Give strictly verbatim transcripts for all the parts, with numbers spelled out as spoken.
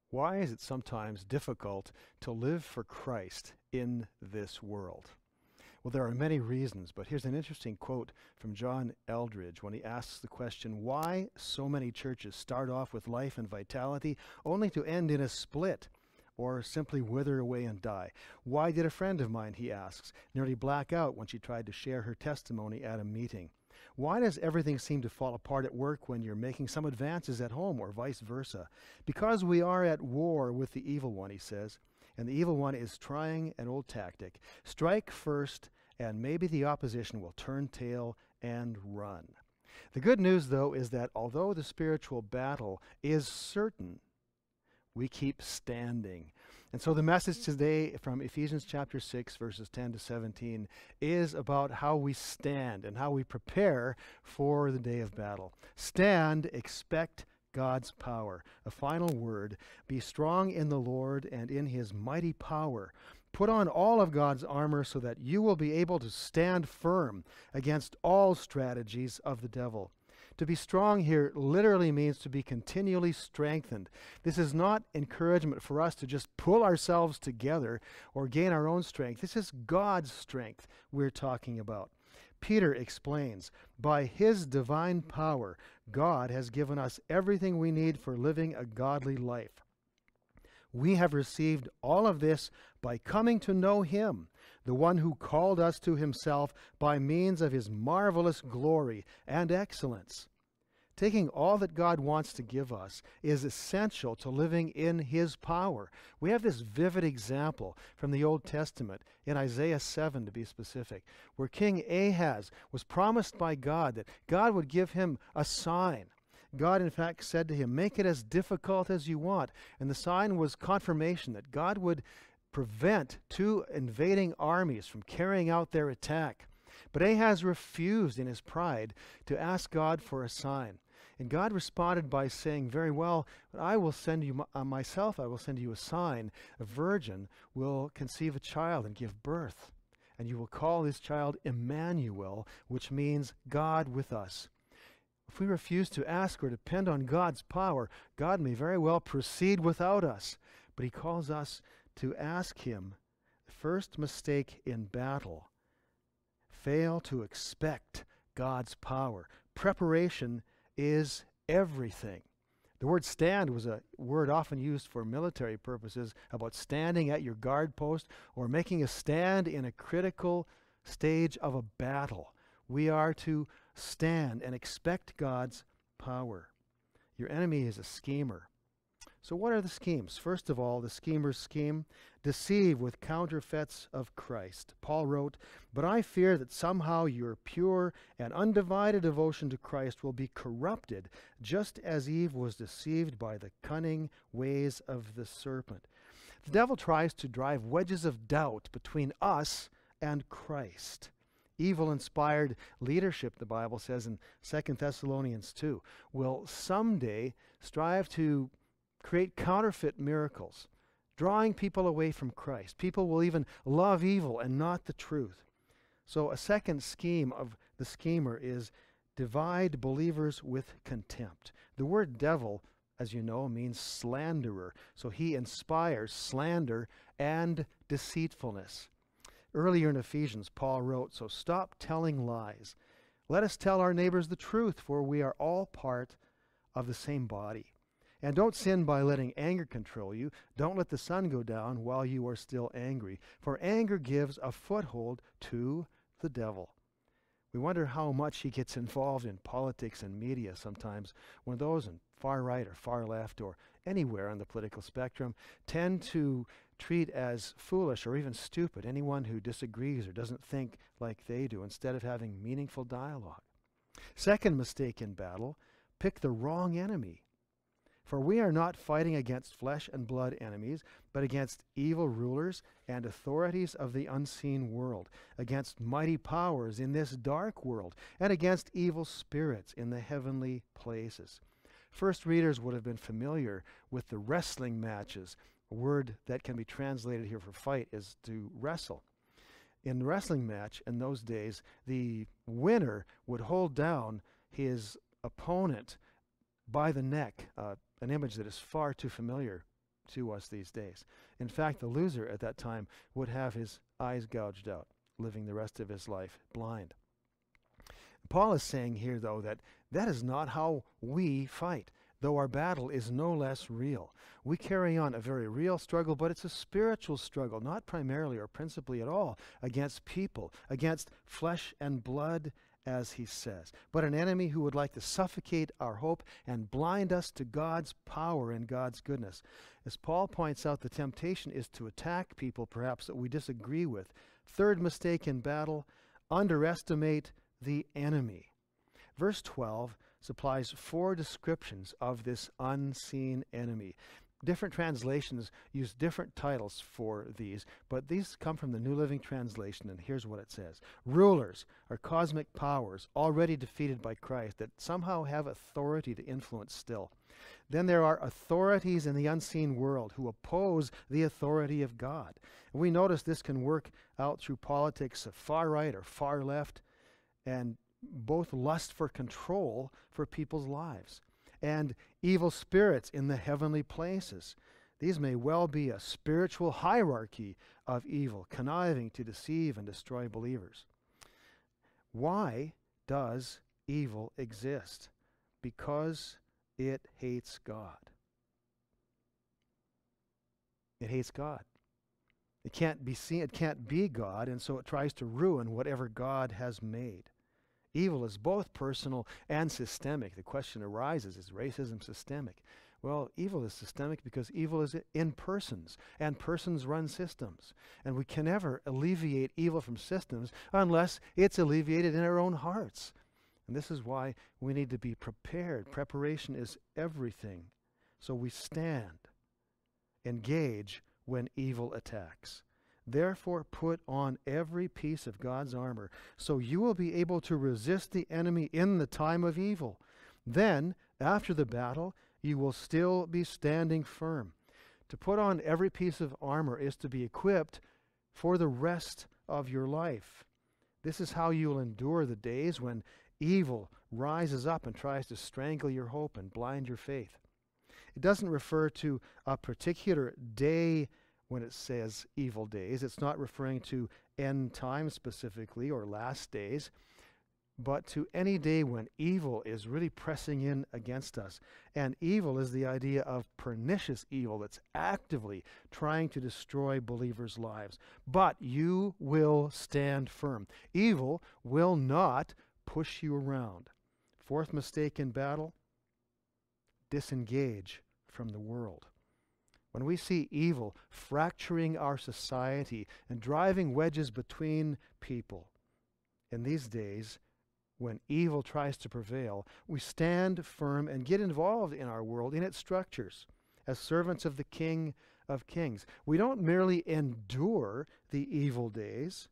Why is it sometimes difficult to live for Christ in this world? Well, there are many reasons, but here's an interesting quote from John Eldridge when he asks the question, why so many churches start off with life and vitality only to end in a split or simply wither away and die? Why did a friend of mine, he asks, nearly black out when she tried to share her testimony at a meeting? Why does everything seem to fall apart at work when you're making some advances at home, or vice versa? Because we are at war with the evil one, he says, and the evil one is trying an old tactic. Strike first, and maybe the opposition will turn tail and run. The good news, though, is that although the spiritual battle is certain, we keep standing. And so the message today from Ephesians chapter six, verses ten to seventeen, is about how we stand and how we prepare for the day of battle. Stand, expect God's power. A final word, be strong in the Lord and in his mighty power. Put on all of God's armor so that you will be able to stand firm against all strategies of the devil. To be strong here literally means to be continually strengthened. This is not encouragement for us to just pull ourselves together or gain our own strength. This is God's strength we're talking about. Peter explains, by his divine power, God has given us everything we need for living a godly life. We have received all of this by coming to know him, the one who called us to himself by means of his marvelous glory and excellence. Taking all that God wants to give us is essential to living in his power. We have this vivid example from the Old Testament, in Isaiah seven to be specific, where King Ahaz was promised by God that God would give him a sign. God, in fact, said to him, make it as difficult as you want. And the sign was confirmation that God would prevent two invading armies from carrying out their attack. But Ahaz refused in his pride to ask God for a sign. And God responded by saying, very well, I will send you uh, myself, I will send you a sign. A virgin will conceive a child and give birth. And you will call this child Emmanuel, which means God with us. If we refuse to ask or depend on God's power, God may very well proceed without us. But he calls us to ask him. The first mistake in battle, fail to expect God's power. Preparation is everything. The word stand was a word often used for military purposes, about standing at your guard post or making a stand in a critical stage of a battle. We are to stand and expect God's power. Your enemy is a schemer. So what are the schemes? First of all, the schemer's scheme, deceive with counterfeits of Christ. Paul wrote, but I fear that somehow your pure and undivided devotion to Christ will be corrupted, just as Eve was deceived by the cunning ways of the serpent. The devil tries to drive wedges of doubt between us and Christ. Evil-inspired leadership, the Bible says in Second Thessalonians two, will someday strive to create counterfeit miracles, drawing people away from Christ. People will even love evil and not the truth. So a second scheme of the schemer is divide believers with contempt. The word devil, as you know, means slanderer. So he inspires slander and deceitfulness. Earlier in Ephesians, Paul wrote, so stop telling lies. Let us tell our neighbors the truth, for we are all part of the same body. And don't sin by letting anger control you. Don't let the sun go down while you are still angry, for anger gives a foothold to the devil. We wonder how much he gets involved in politics and media sometimes, when those in far right or far left or anywhere on the political spectrum tend to treat as foolish or even stupid anyone who disagrees or doesn't think like they do, instead of having meaningful dialogue. Second mistake in battle, pick the wrong enemy. For we are not fighting against flesh and blood enemies, but against evil rulers and authorities of the unseen world, against mighty powers in this dark world, and against evil spirits in the heavenly places. First readers would have been familiar with the wrestling matches. A word that can be translated here for fight is to wrestle. In the wrestling match in those days, the winner would hold down his opponent by the neck, uh, an image that is far too familiar to us these days. In fact, the loser at that time would have his eyes gouged out, living the rest of his life blind. Paul is saying here, though, that that is not how we fight, though our battle is no less real. We carry on a very real struggle, but it's a spiritual struggle, not primarily or principally at all against people, against flesh and blood, as he says, but an enemy who would like to suffocate our hope and blind us to God's power and God's goodness. As Paul points out, the temptation is to attack people perhaps that we disagree with. Third mistake in battle, underestimate the enemy. Verse twelve supplies four descriptions of this unseen enemy. Different translations use different titles for these, but these come from the New Living Translation, and here's what it says. Rulers are cosmic powers already defeated by Christ that somehow have authority to influence still. Then there are authorities in the unseen world who oppose the authority of God. And we notice this can work out through politics of far right or far left, and both lust for control for people's lives and evil spirits in the heavenly places. These may well be a spiritual hierarchy of evil, conniving to deceive and destroy believers. Why does evil exist? Because it hates God. It hates God. It can't be seen, it can't be God, and so it tries to ruin whatever God has made. Evil is both personal and systemic. The question arises, is racism systemic? Well, evil is systemic because evil is in persons, and persons run systems. And we can never alleviate evil from systems unless it's alleviated in our own hearts. And this is why we need to be prepared. Preparation is everything. So we stand, engage when evil attacks. Therefore, put on every piece of God's armor, so you will be able to resist the enemy in the time of evil. Then, after the battle, you will still be standing firm. To put on every piece of armor is to be equipped for the rest of your life. This is how you will endure the days when evil rises up and tries to strangle your hope and blind your faith. It doesn't refer to a particular day when it says evil days. It's not referring to end time specifically or last days, but to any day when evil is really pressing in against us. And evil is the idea of pernicious evil that's actively trying to destroy believers' lives. But you will stand firm. Evil will not push you around. Fourth mistake in battle, disengage from the world. When we see evil fracturing our society and driving wedges between people, in these days, when evil tries to prevail, we stand firm and get involved in our world, in its structures, as servants of the King of Kings. We don't merely endure the evil days,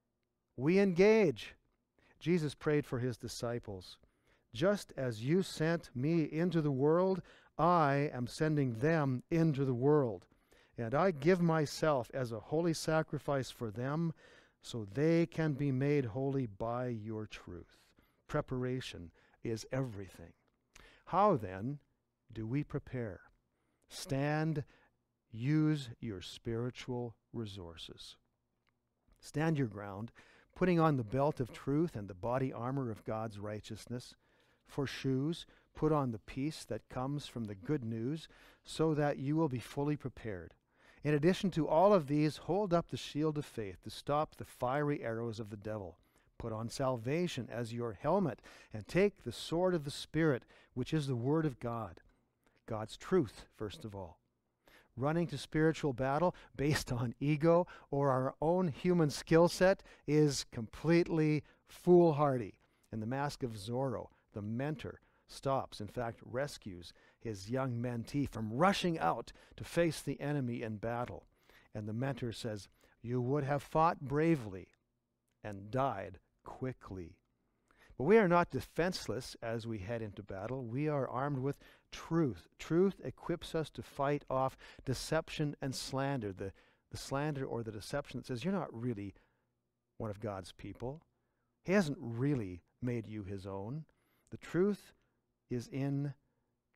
we engage. Jesus prayed for his disciples. Just as you sent me into the world, I am sending them into the world, and I give myself as a holy sacrifice for them, so they can be made holy by your truth. Preparation is everything. How then do we prepare? Stand, use your spiritual resources. Stand your ground, putting on the belt of truth and the body armor of God's righteousness. For shoes, put on the peace that comes from the good news, so that you will be fully prepared. In addition to all of these, hold up the shield of faith to stop the fiery arrows of the devil. Put on salvation as your helmet, and take the sword of the Spirit, which is the Word of God. God's truth, first of all. Running to spiritual battle based on ego or our own human skill set is completely foolhardy. In the Mask of Zorro, the mentor stops, in fact rescues his young mentee from rushing out to face the enemy in battle. And the mentor says, "You would have fought bravely and died quickly." But we are not defenseless as we head into battle. We are armed with truth. Truth equips us to fight off deception and slander. The, the slander or the deception that says, you're not really one of God's people. He hasn't really made you his own. The truth is in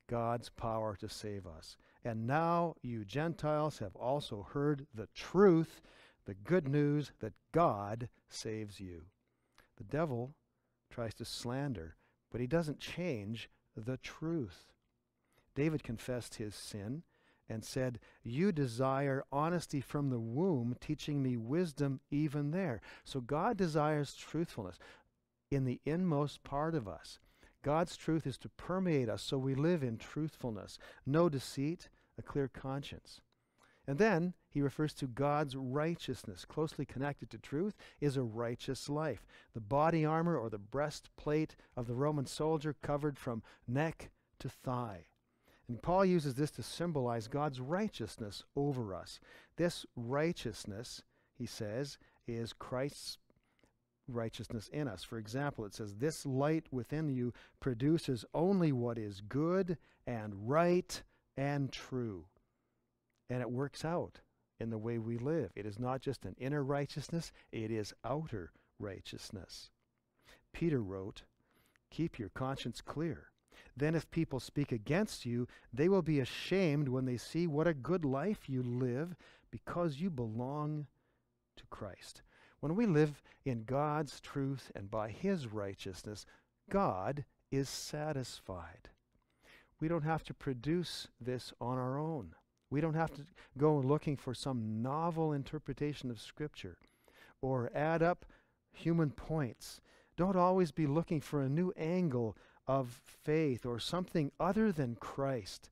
God's power to save us. And now you Gentiles have also heard the truth, the good news that God saves you. The devil tries to slander, but he doesn't change the truth. David confessed his sin and said, "You desire honesty from the womb, teaching me wisdom even there." So God desires truthfulness in the inmost part of us. God's truth is to permeate us so we live in truthfulness, no deceit, a clear conscience. And then he refers to God's righteousness. Closely connected to truth is a righteous life. The body armor or the breastplate of the Roman soldier covered from neck to thigh. And Paul uses this to symbolize God's righteousness over us. This righteousness, he says, is Christ's righteousness in us. For example, it says, "This light within you produces only what is good and right and true." And it works out in the way we live. It is not just an inner righteousness, it is outer righteousness. Peter wrote, "Keep your conscience clear. Then if people speak against you, they will be ashamed when they see what a good life you live because you belong to Christ." When we live in God's truth and by his righteousness, God is satisfied. We don't have to produce this on our own. We don't have to go looking for some novel interpretation of Scripture or add up human points. Don't always be looking for a new angle of faith or something other than Christ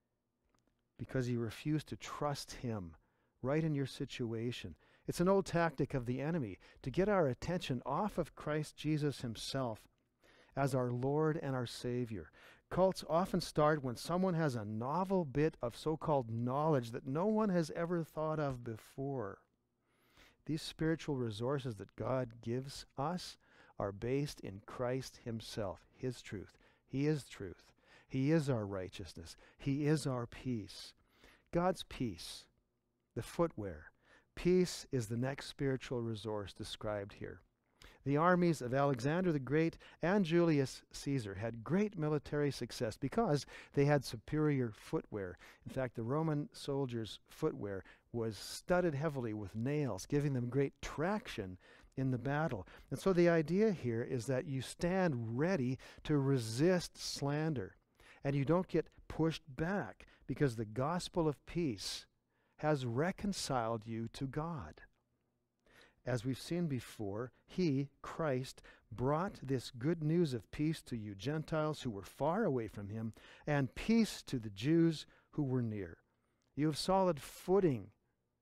because you refuse to trust him right in your situation. It's an old tactic of the enemy to get our attention off of Christ Jesus himself as our Lord and our Savior. Cults often start when someone has a novel bit of so-called knowledge that no one has ever thought of before. These spiritual resources that God gives us are based in Christ himself, his truth. He is truth. He is our righteousness. He is our peace. God's peace, the footwear. Peace is the next spiritual resource described here. The armies of Alexander the Great and Julius Caesar had great military success because they had superior footwear. In fact, the Roman soldiers' footwear was studded heavily with nails, giving them great traction in the battle. And so the idea here is that you stand ready to resist slander, and you don't get pushed back because the gospel of peace has reconciled you to God. As we've seen before, he, Christ, brought this good news of peace to you Gentiles who were far away from him, and peace to the Jews who were near. You have solid footing,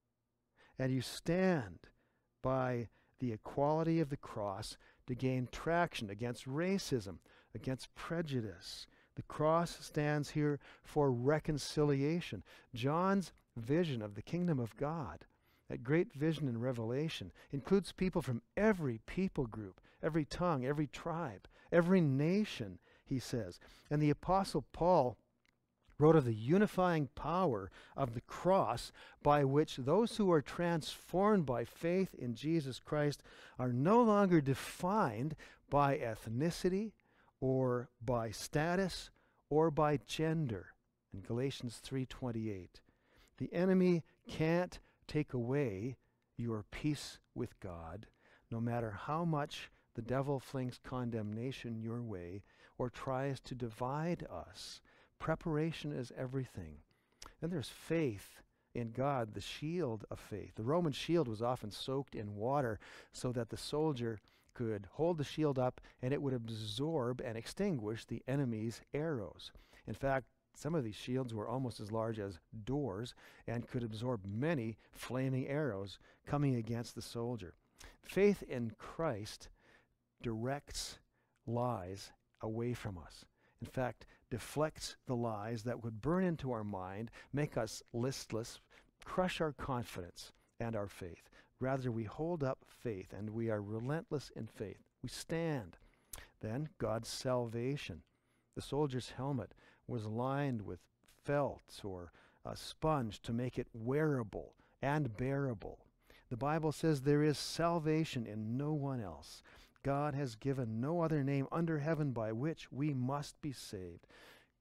and you stand by the equality of the cross to gain traction against racism, against prejudice. The cross stands here for reconciliation. John's vision of the kingdom of God, that great vision in Revelation, includes people from every people group, every tongue, every tribe, every nation, he says. And the Apostle Paul wrote of the unifying power of the cross by which those who are transformed by faith in Jesus Christ are no longer defined by ethnicity or by status or by gender. In Galatians three twenty-eight, the enemy can't take away your peace with God, no matter how much the devil flings condemnation your way or tries to divide us. Preparation is everything. Then there's faith in God, the shield of faith. The Roman shield was often soaked in water so that the soldier could hold the shield up and it would absorb and extinguish the enemy's arrows. In fact, some of these shields were almost as large as doors and could absorb many flaming arrows coming against the soldier. Faith in Christ directs lies away from us. In fact, deflects the lies that would burn into our mind, make us listless, crush our confidence and our faith. Rather, we hold up faith, and we are relentless in faith. We stand. Then, God's salvation. The soldier's helmet was lined with felt or a sponge to make it wearable and bearable. The Bible says there is salvation in no one else. God has given no other name under heaven by which we must be saved.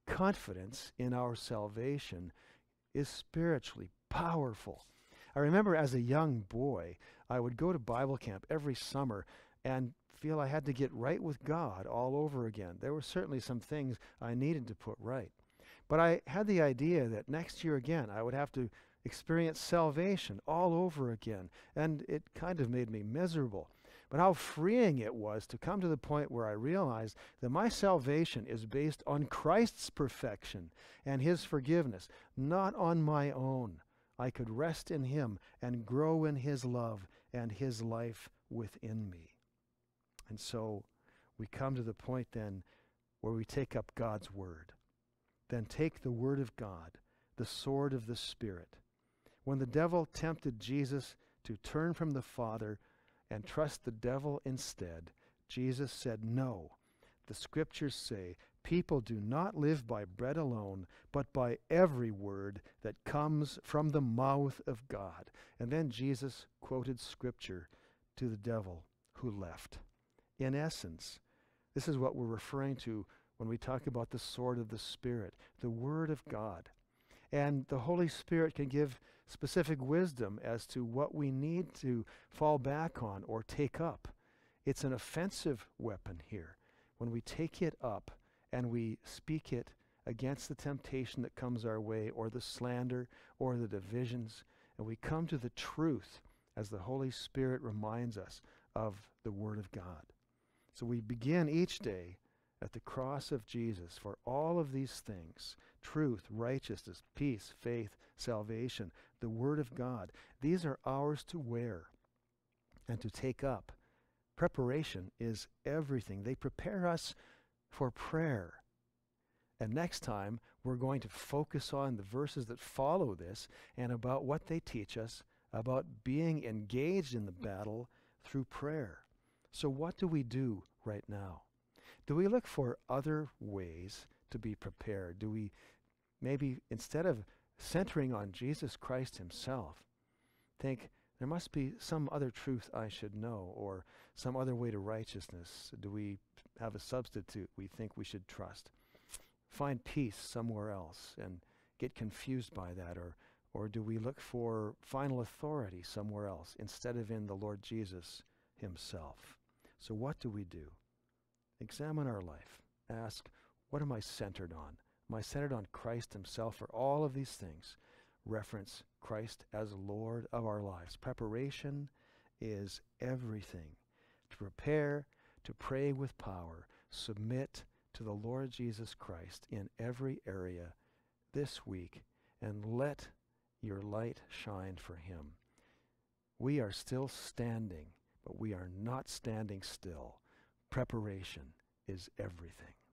confidence in our salvation is spiritually powerful. I remember as a young boy, I would go to Bible camp every summer and feel I had to get right with God all over again. There were certainly some things I needed to put right. But I had the idea that next year again, I would have to experience salvation all over again. And it kind of made me miserable. But how freeing it was to come to the point where I realized that my salvation is based on Christ's perfection and his forgiveness, not on my own. I could rest in him and grow in his love and his life within me. And so we come to the point then where we take up God's word. Then take the word of God, the sword of the Spirit. When the devil tempted Jesus to turn from the Father and trust the devil instead, Jesus said, no. The scriptures say, people do not live by bread alone, but by every word that comes from the mouth of God. And then Jesus quoted scripture to the devil who left. In essence, this is what we're referring to when we talk about the sword of the Spirit, the Word of God. And the Holy Spirit can give specific wisdom as to what we need to fall back on or take up. It's an offensive weapon here. When we take it up and we speak it against the temptation that comes our way, or the slander, or the divisions, and we come to the truth as the Holy Spirit reminds us of the Word of God. So we begin each day at the cross of Jesus for all of these things: truth, righteousness, peace, faith, salvation, the Word of God. These are ours to wear and to take up. Preparation is everything. They prepare us for prayer. And next time, we're going to focus on the verses that follow this and about what they teach us about being engaged in the battle through prayer. So what do we do right now? Do we look for other ways to be prepared? Do we maybe, instead of centering on Jesus Christ himself, think there must be some other truth I should know, or some other way to righteousness? Do we have a substitute we think we should trust? Find peace somewhere else and get confused by that, or or do we look for final authority somewhere else instead of in the Lord Jesus himself? So what do we do? Examine our life. Ask, what am I centered on? Am I centered on Christ himself for all of these things? Reference Christ as Lord of our lives. Preparation is everything. To prepare, to pray with power, submit to the Lord Jesus Christ in every area this week, and let your light shine for him. We are still standing, but we are not standing still. Preparation is everything.